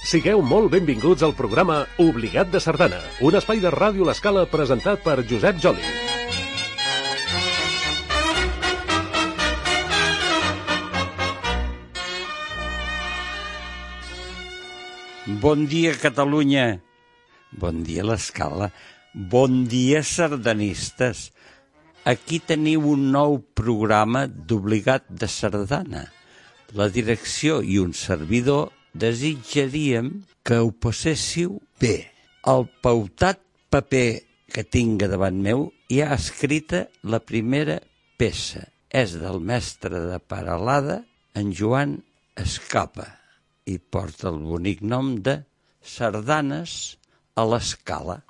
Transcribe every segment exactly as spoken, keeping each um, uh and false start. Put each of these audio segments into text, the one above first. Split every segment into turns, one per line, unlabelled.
Sigueu molt benvinguts al programa Obligat de Sardana, un espai de ràdio a l'escala presentat per Josep Joli.
Bon dia, Catalunya. Bon dia, l'escala. Bon dia, sardanistes. Aquí teniu un nou programa d'Obligat de Sardana. La direcció i un servidor desitjaríem que ho passéssiu bé. Al pautat paper que tinc davant meu hi ha escrita la primera peça. És del mestre de Peralada, en Joan Escapa, i porta el bonic nom de Sardanes a l'escala.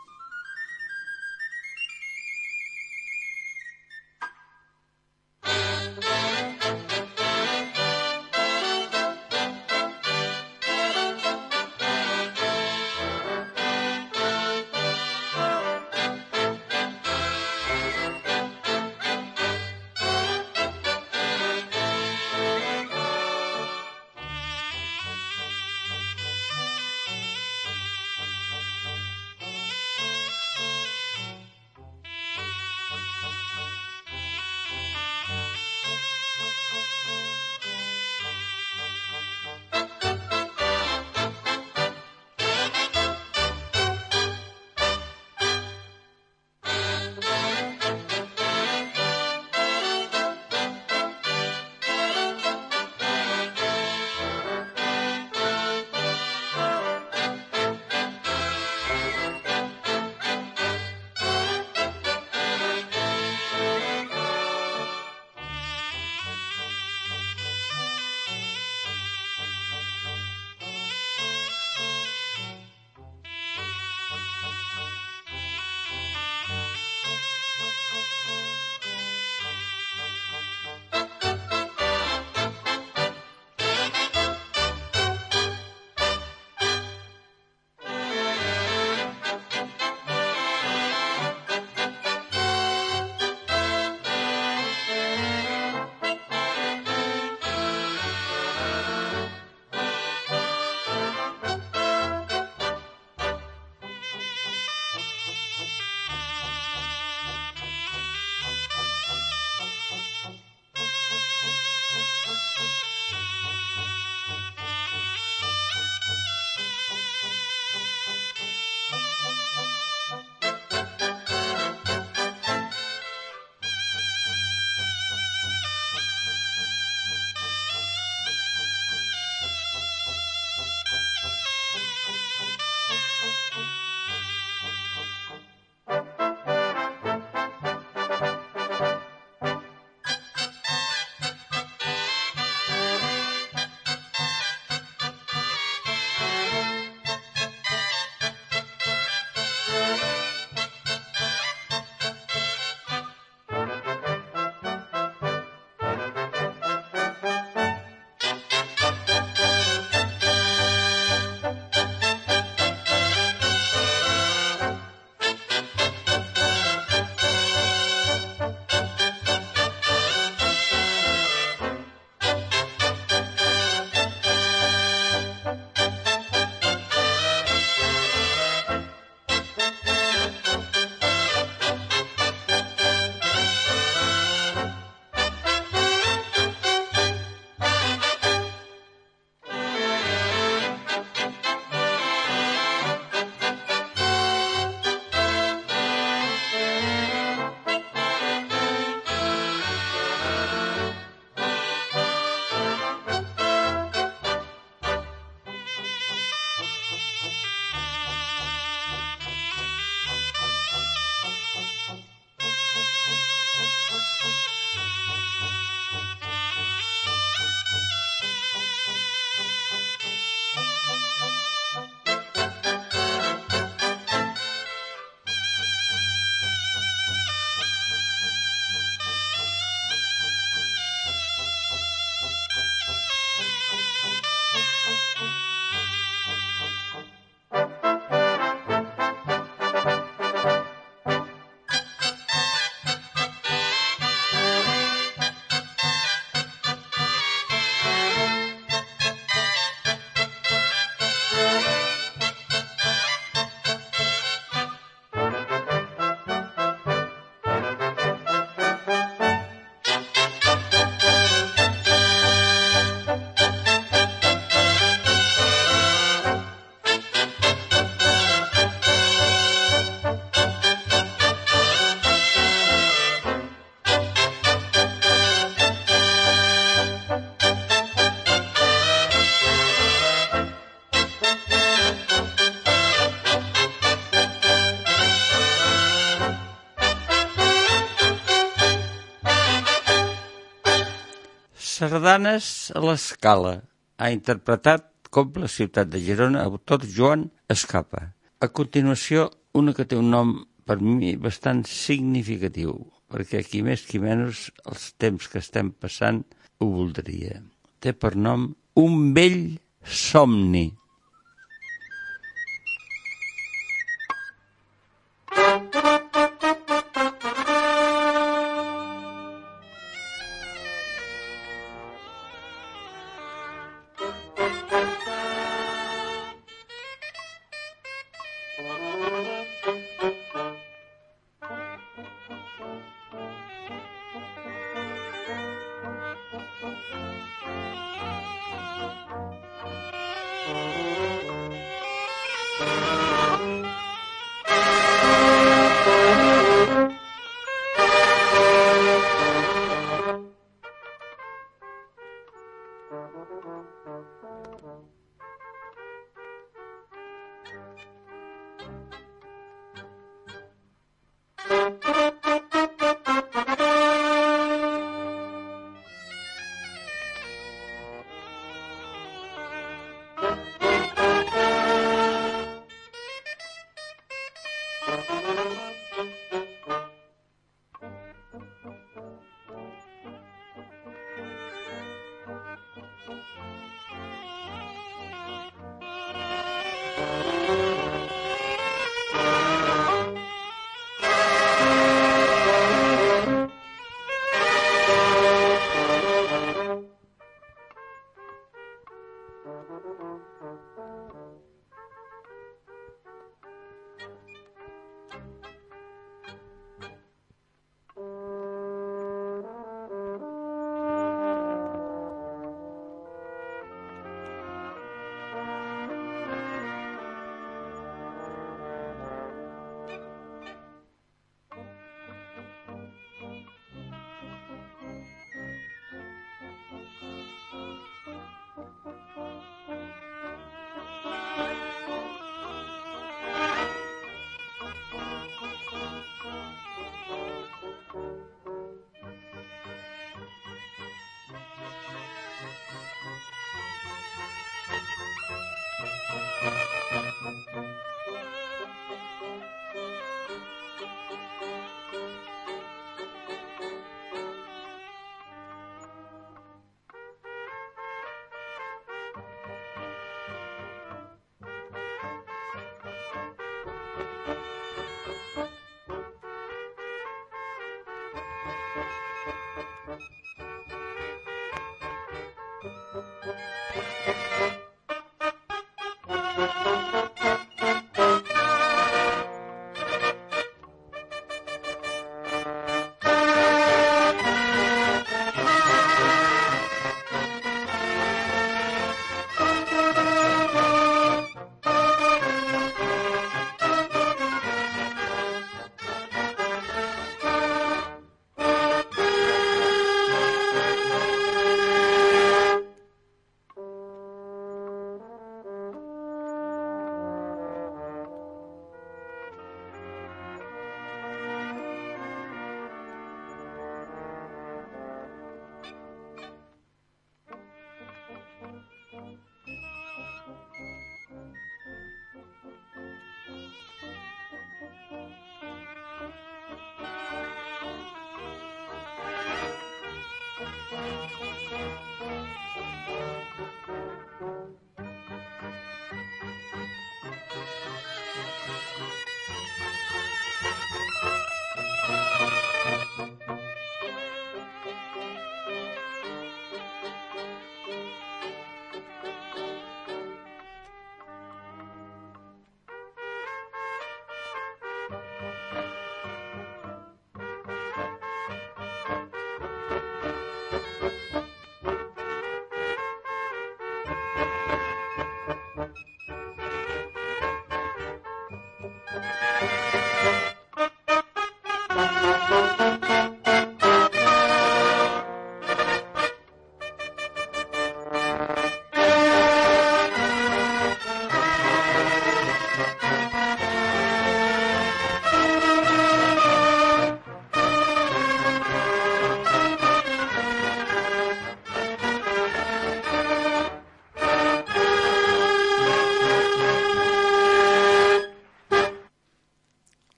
Sardanes a l'Escala. Ha interpretat com la ciutat de Girona, autor Joan Escapa. A continuació, una que té un nom per mi bastant significatiu, perquè qui més qui menys els temps que estem passant ho voldria. Té per nom Un vell somni.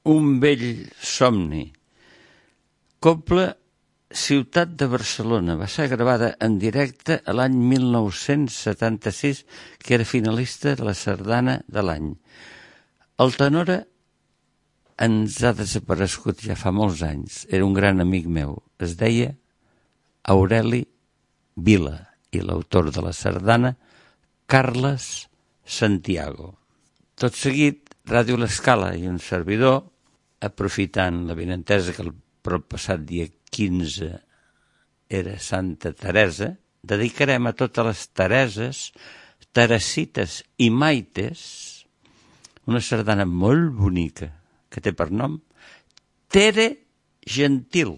Un vell somni. Cobla Ciutat de Barcelona. Va ser gravada en directe a l'any mil nou-cents setanta-sis, que era finalista de la Sardana de l'any. El tenor ens ha desaparegut ja fa molts anys. Era un gran amic meu. Es deia Aureli Vila i l'autor de la sardana, Carles Santiago. Tot seguit, Ràdio L'Escala i un servidor, aprofitant l'avinentesa que el proppassat dia quinze era Santa Teresa, dedicarem a totes les Tereses, Teresites i Maites una sardana molt bonica que té per nom Tere Gentil.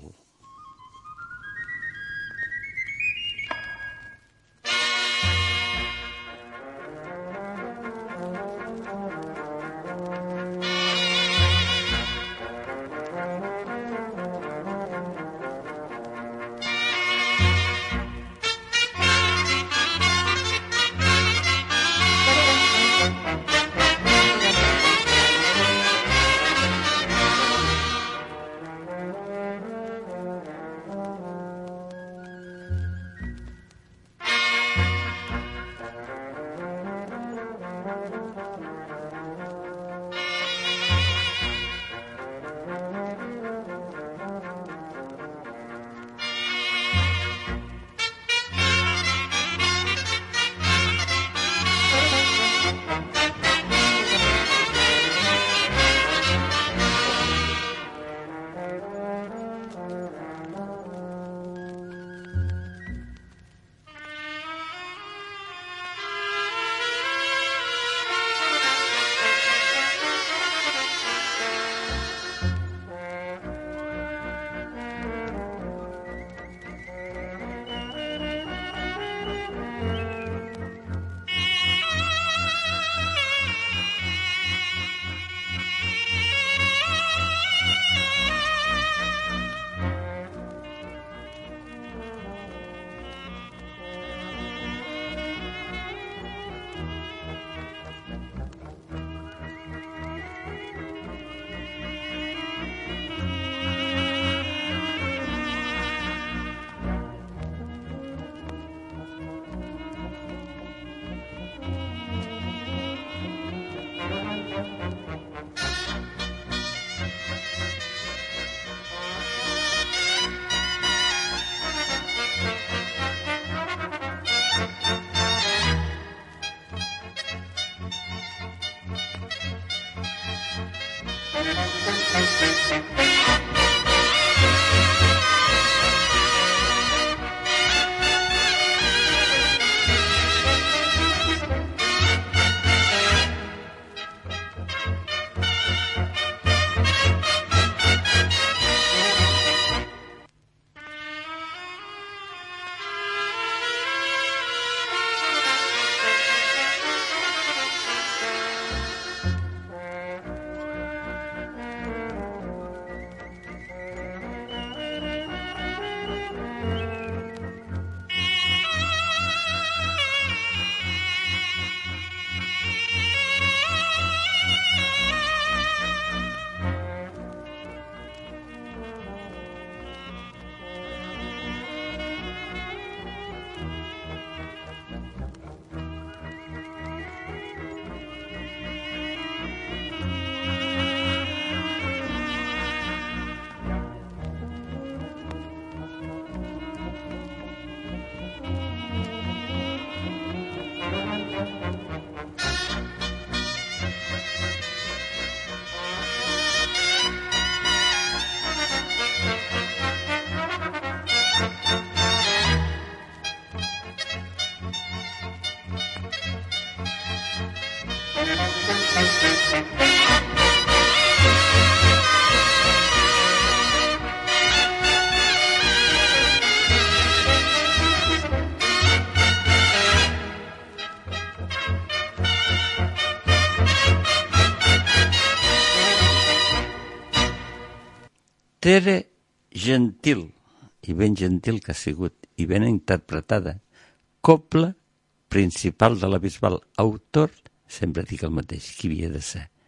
Tere Gentil, i ben gentil que ha sigut, i ben interpretada, cobla principal de la Bisbal, autor, sempre dic el mateix, qui havia de ser,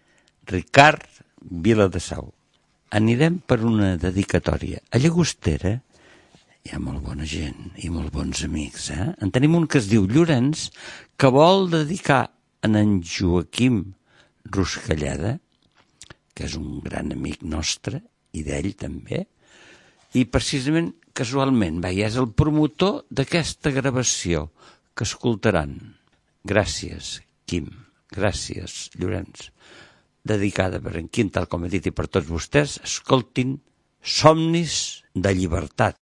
Ricard Viladesau. Anirem per una dedicatòria. A Llagostera hi ha molt bona gent i molt bons amics, eh? En tenim un que es diu Llorenç, que vol dedicar a en Joaquim Ruscalleda, que és un gran amic nostre, i d'ell també, i precisament, casualment, va, és el promotor d'aquesta gravació que escoltaran. Gràcies, Quim. Gràcies, Llorenç. Dedicada per en Quim, tal com he dit, i per tots vostès, escoltin Somnis de llibertat.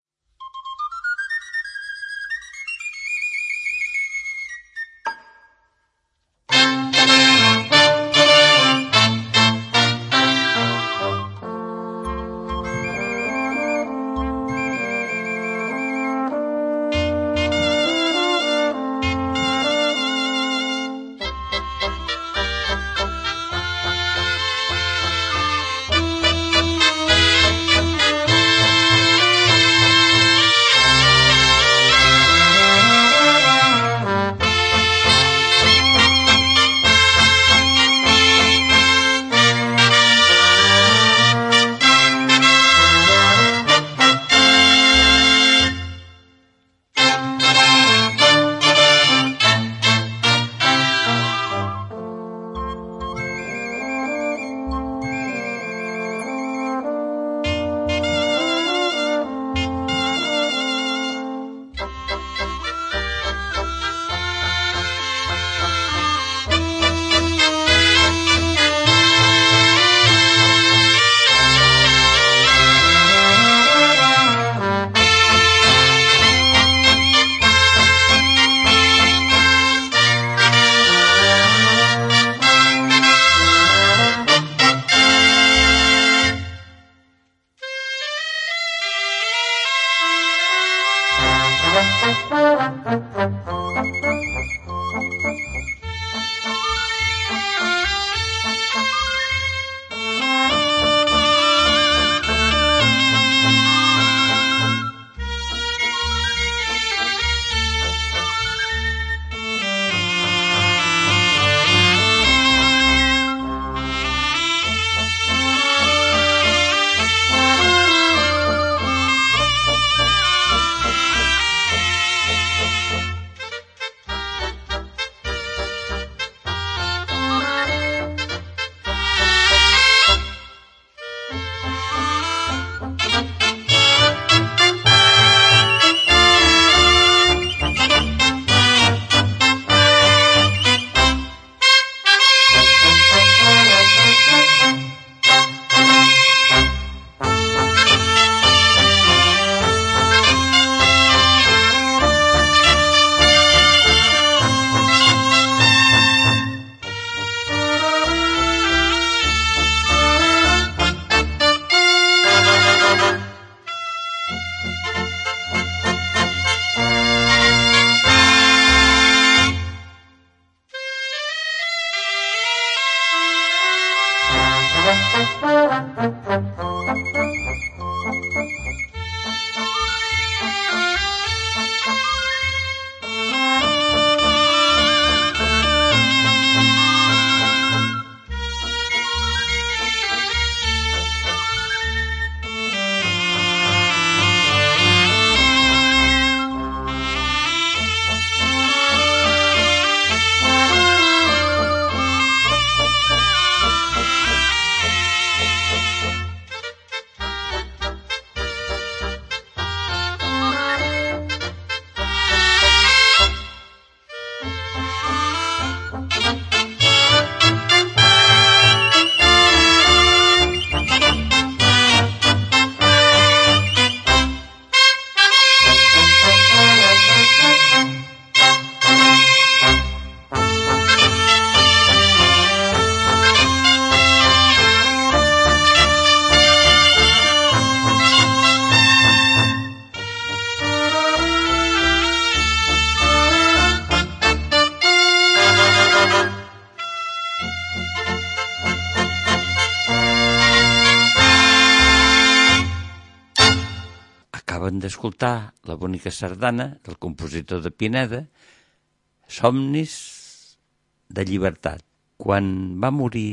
D'escoltar la bonica sardana del compositor de Pineda, Somnis de llibertat. Quan va morir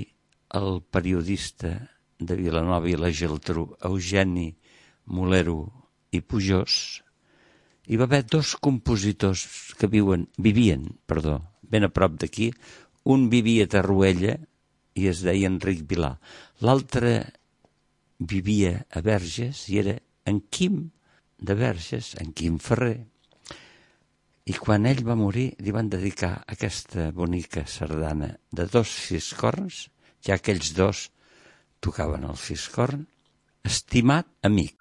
el periodista de Vilanova i la Geltrú, Eugeni Molero i Pujós, hi va haver dos compositors que viuen, vivien perdó, ben a prop d'aquí. Un vivia a Tarruella i es deia Enric Vilà. L'altre vivia a Verges i era en Quim de Verges, en Quim Ferrer. I quan ell va morir li van dedicar aquesta bonica sardana de dos fiscorns, ja que ells dos tocaven el fiscorn, Estimat amic.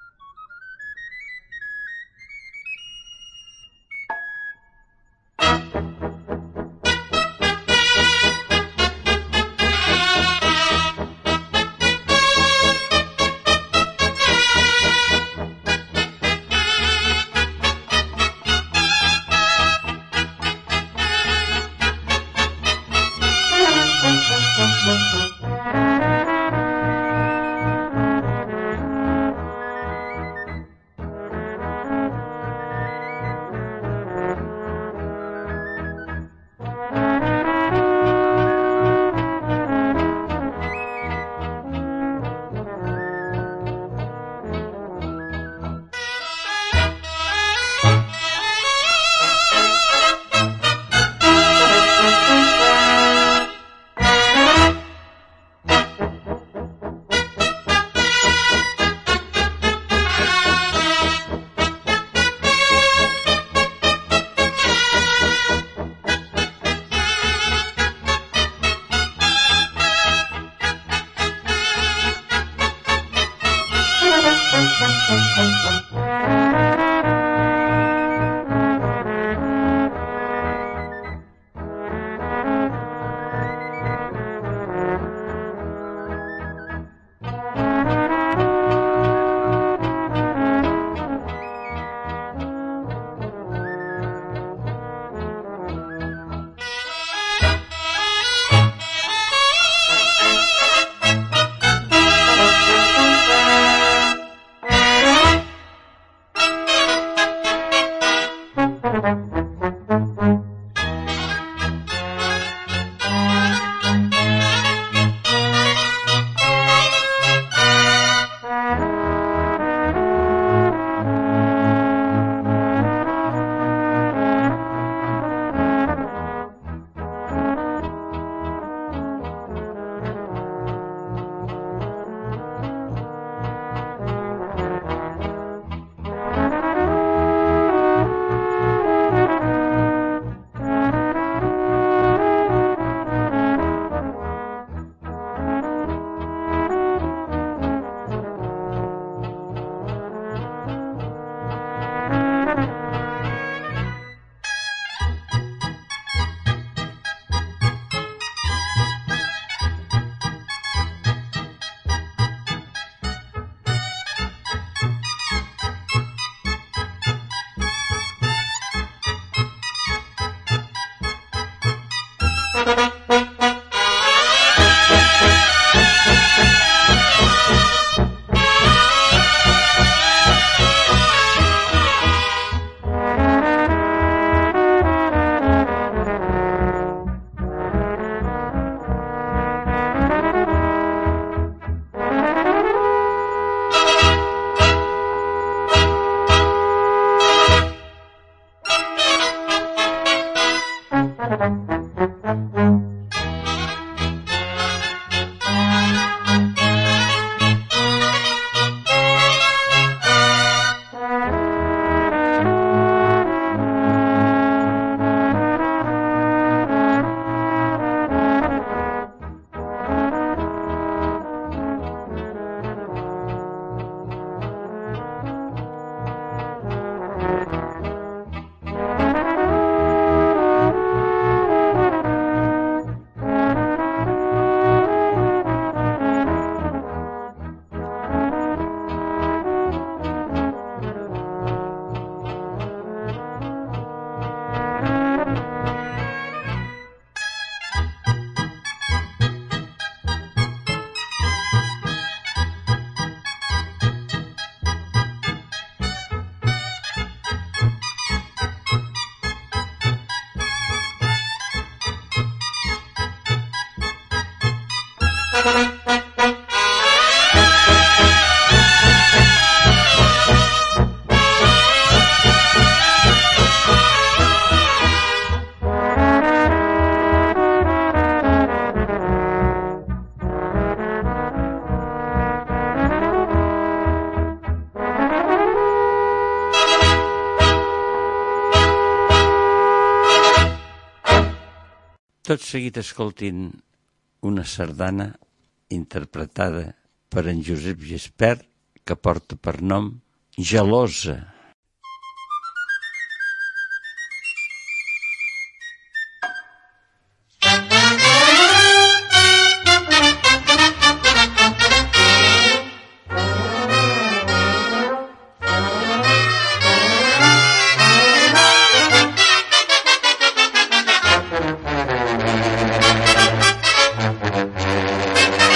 Tot seguit escoltin una sardana interpretada per en Josep Gispert que porta per nom Gelosa.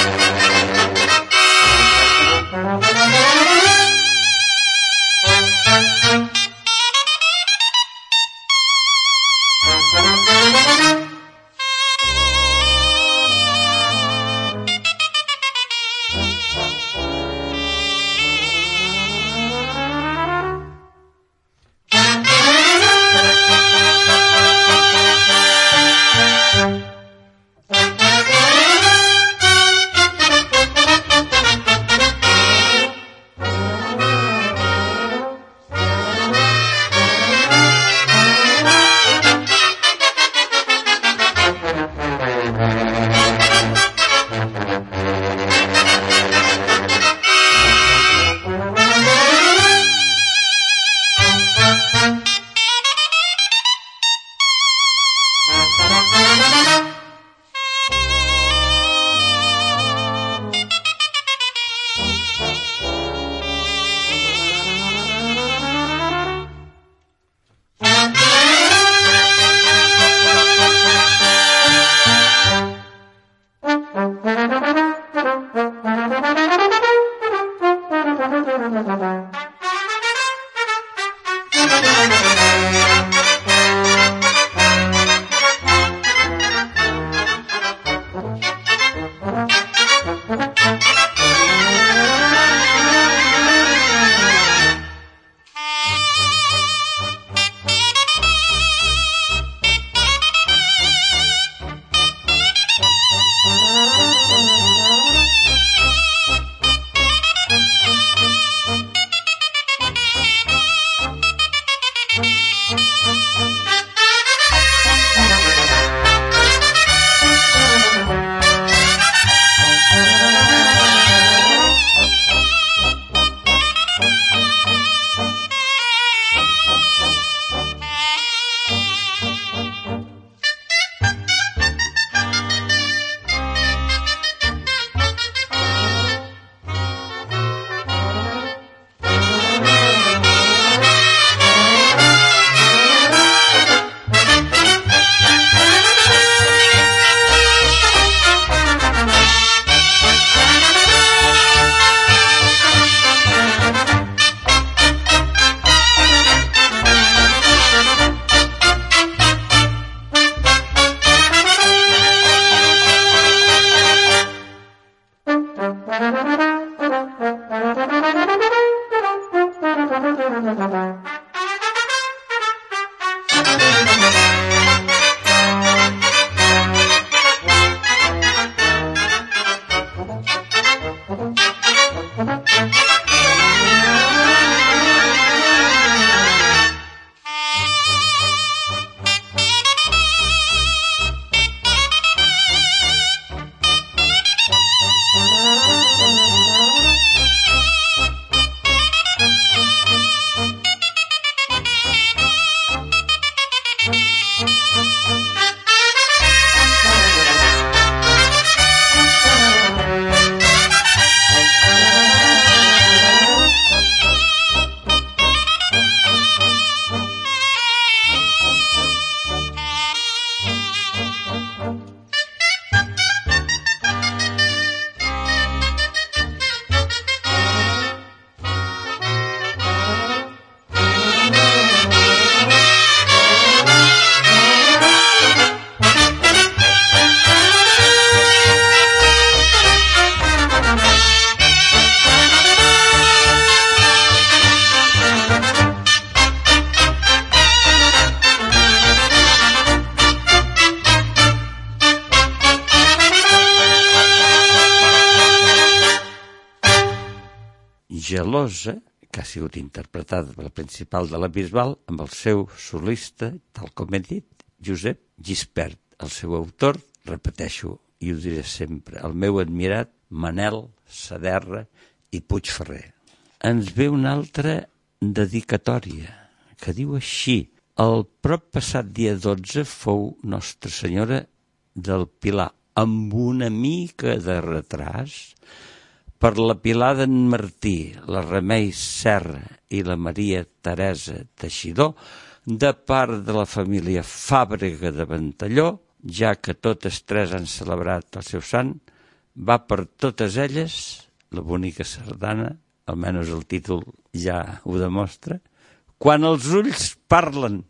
Thank you.
gelosa, que ha sigut interpretada per la principal de la Bisbal, amb el seu solista, tal com he dit, Josep Gispert, el seu autor, repeteixo, i ho diré sempre, el meu admirat Manel Saderra i Puigferrer. Ens ve una altra dedicatòria, que diu així: el prop passat dia dotze fou Nostra Senyora del Pilar, amb una mica de retras, per la Pilar d'en Martí, la Remei Serra i la Maria Teresa Teixidor, de part de la família Fàbrega de Ventalló, ja que totes tres han celebrat el seu sant, va per totes elles, la bonica sardana, almenys el títol ja ho demostra, quan els ulls parlen.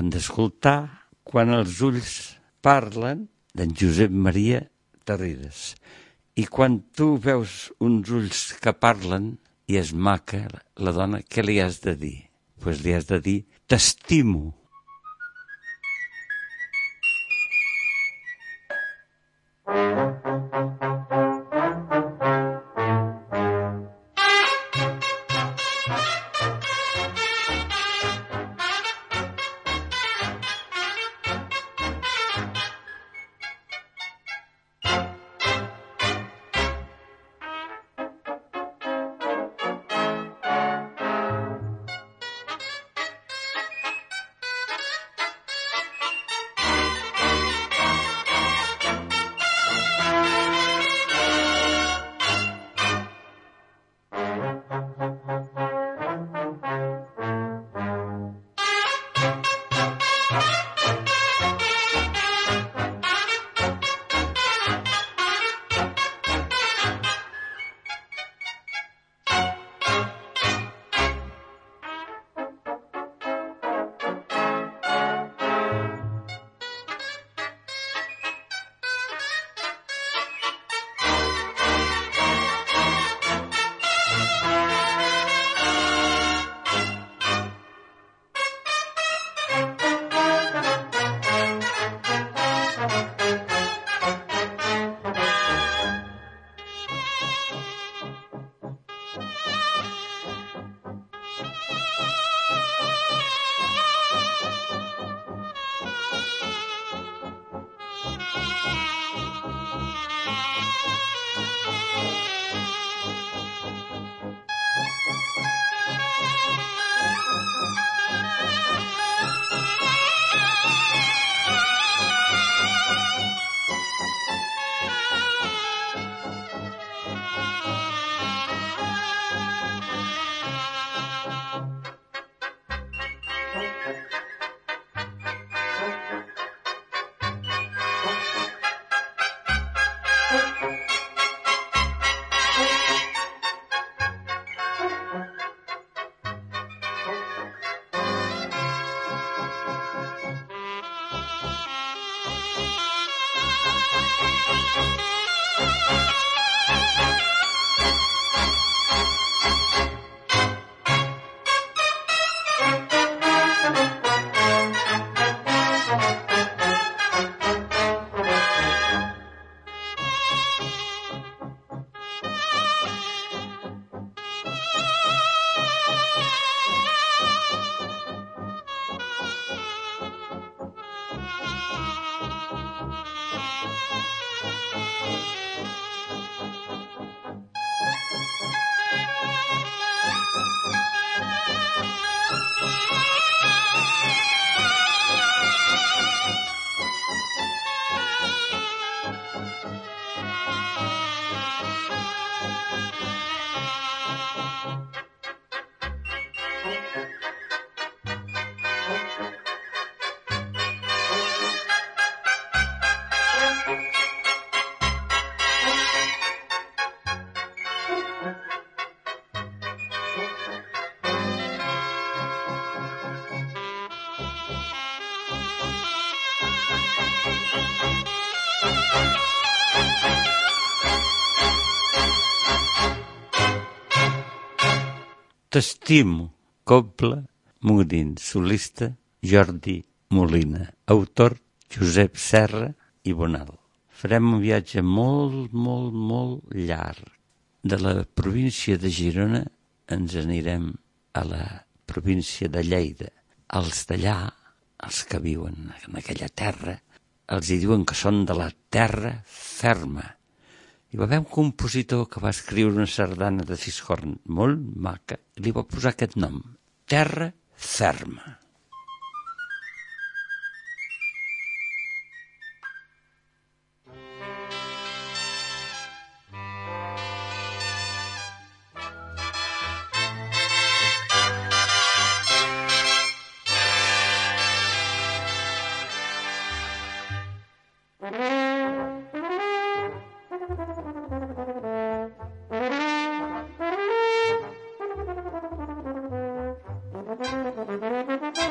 acaben d'escoltar Quan els ulls parlen, d'en Josep Maria Tarreres. I quan tu veus uns ulls que parlen i és maca la dona, què li has de dir? Doncs pues li has de dir, t'estimo. T'estimo, Cobla, Murin, solista, Jordi Molina, autor, Josep Serra i Bonal. Farem un viatge molt, molt, molt llarg. De la província de Girona ens anirem a la província de Lleida. Els d'allà, els que viuen en aquella terra, els hi diuen que són de la terra ferma. Hi va haver un compositor que va escriure una sardana de Fiscorn molt maca i li va posar aquest nom, Terra Ferma.
Thank you.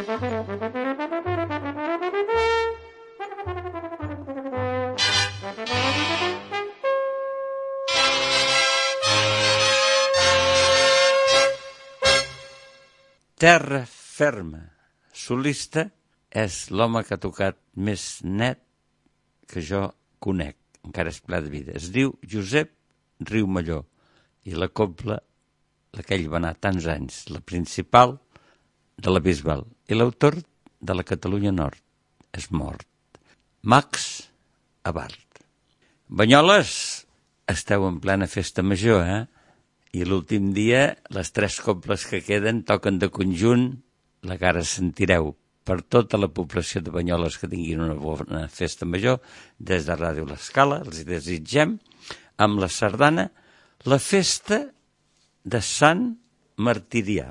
Terra ferma, solista, és l'home que ha tocat més net que jo conec, encara és ple de vida. Es diu Josep Riumelló i la cobla, la que ell va anar tants anys, la principal de la Bisbal, i l'autor de la Catalunya Nord és mort. Max Abart. Banyoles, esteu en plena festa major, eh? I l'últim dia, les tres cobles que queden toquen de conjunt, la que ara sentireu per tota la població de Banyoles que tinguin una bona festa major, des de Ràdio L'Escala, els hi desitgem, amb la sardana, la festa de Sant Martirià.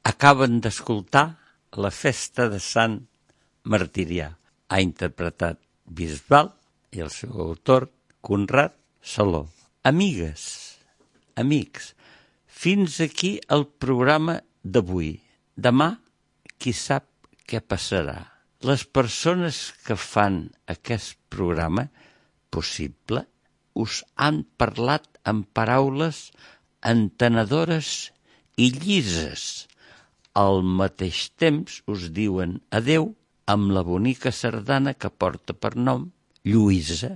Acaben d'escoltar La festa de Sant Martirià. Ha interpretat Bisbal i el seu autor, Conrad Saló. Amigues, amics, fins aquí el programa d'avui. Demà, qui sap què passarà. Les persones que fan aquest programa possible us han parlat amb paraules entenedores i llises. Al mateix temps us diuen adeu amb la bonica sardana que porta per nom Lluïsa.